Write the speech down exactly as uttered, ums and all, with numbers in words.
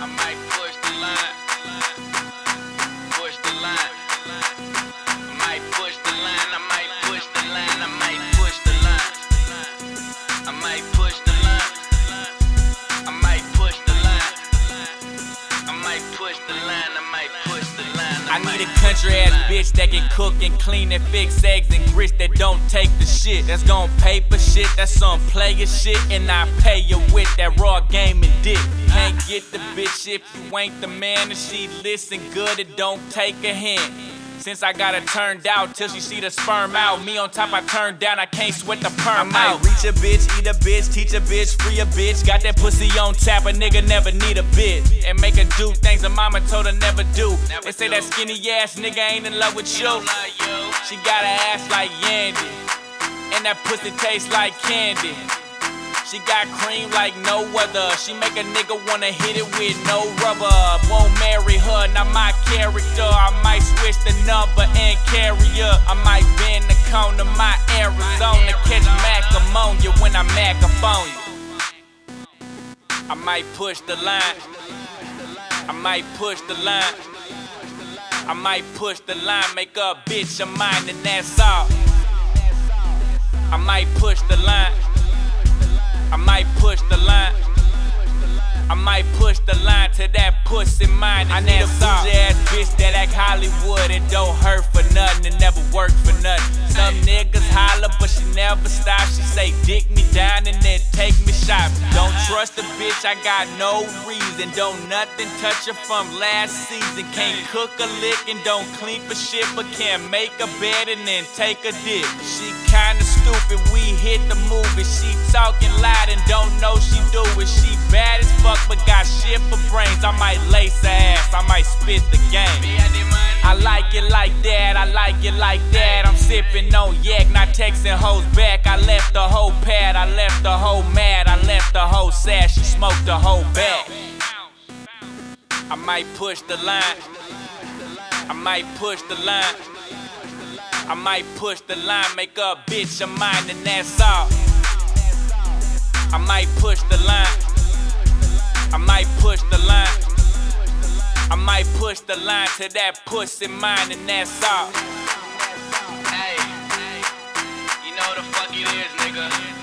I might push the line. Push the line. I might push the line. I might push the line. I might push the line. I might push the line. I might push the line. I might push the line. I might push the line. I need a country ass bitch that can cook and clean and fix eggs and grits that don't take the shit. That's gon' pay for shit, that's some player shit. And I pay you with that raw game and dick. Can't get the bitch if you ain't the man. And she listen good, it don't take a hint. Since I got her turned out till she see the sperm out. Me on top, I turned down, I can't sweat the perm out. I might reach a bitch, eat a bitch, teach a bitch, free a bitch. Got that pussy on tap, a nigga never need a bitch. And make her do things her mama told her never do. They say that skinny ass nigga ain't in love with you. She got an ass like Yandy, and that pussy tastes like candy. She got cream like no other. She make a nigga wanna hit it with no rubber. Won't marry her, not my character. I might switch the number and carry her. I might bend the corner, my Arizona. Catch Mac ammonia when I Mac up on you. I might push the line. I might push the line. I might push the line, make a bitch of mine, and that's all. I might push the line. I might push the line. I might push the line to that pussy mine. I need a bougie ass bitch that act Hollywood and don't hurt for nothing and never work for nothing. Some niggas holler, but she never stop. She say dick me down and then take me shopping. Don't trust a bitch, I got no reason. Don't nothing touch her from last season. Can't cook a lick and don't clean for shit, but can make a bed and then take a dip. She kinda stupid, we hit the movie. She talking loud and don't know she do it. She bad as fuck, but got shit for brains. I might lace her ass, I might spit the game. I like it like that, I like it like that. I'm sipping on yak, not texting hoes back. I left the whole pad, I left the whole mad. I left the whole sad, she smoked the whole bag. I might push the line. I might push the line. I might push the line, make a bitch of mine, and that's all. I might push the line. I might push the line. I might push the line to that pussy mine, and that's all. Hey, you know what the fuck it is, nigga.